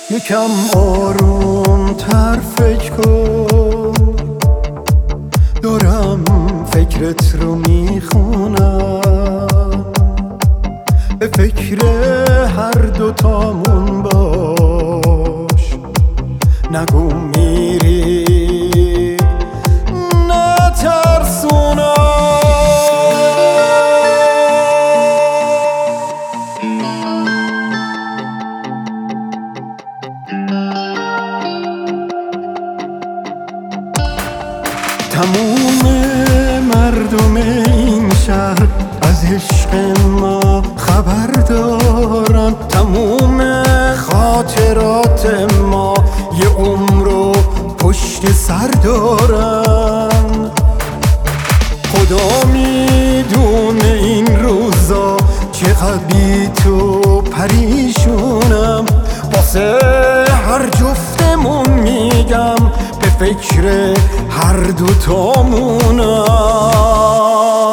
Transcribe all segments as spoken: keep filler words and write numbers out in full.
یکم آروم تر فکر کن، دارم فکرت رو میخونم، به فکر هر دوتامون باش، نگو میری نترسونم. تموم مردم این شهر از عشق ما خبر دارن، تموم خاطرات ما یه عمر رو پشت سر دارن. خدا میدونه این روزا چقدر بی تو پریشونم، واسه هر جفتمون میگم به فکر هر دوتامونم.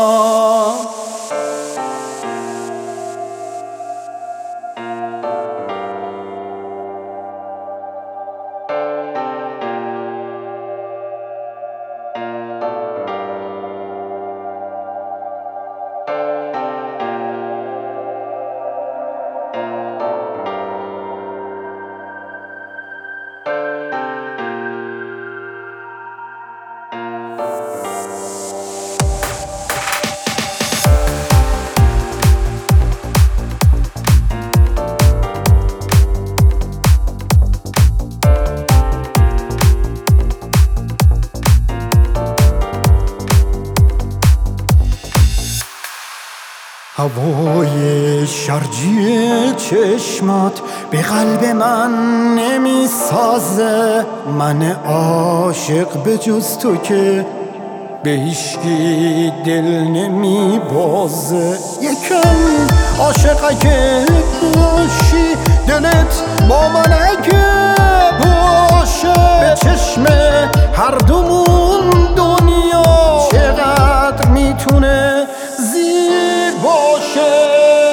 هوای شرجی چشمات به قلب من نمیسازه، من عاشق به جز تو که به هیچکی دل نمیبازه. یکم عاشق اگه باشی، دلت با من اگه باشه، به چشم هر دومون دنیا چقدر میتونه زیر باشه.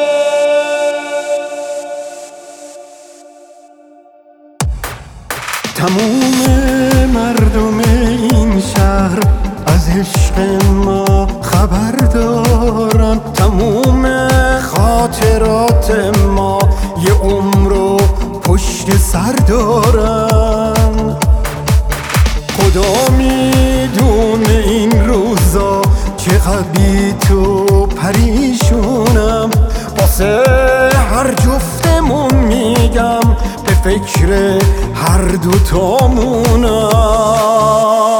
تموم مردم این شهر از عشق ما خبر دارن، تموم خاطرات ما یه عمر رو پشت سر دارن. خدا میدونه این روزا چقدر بی تو پریشونم، واسه هر جفتمون میگم به فکر هر دوتامونم.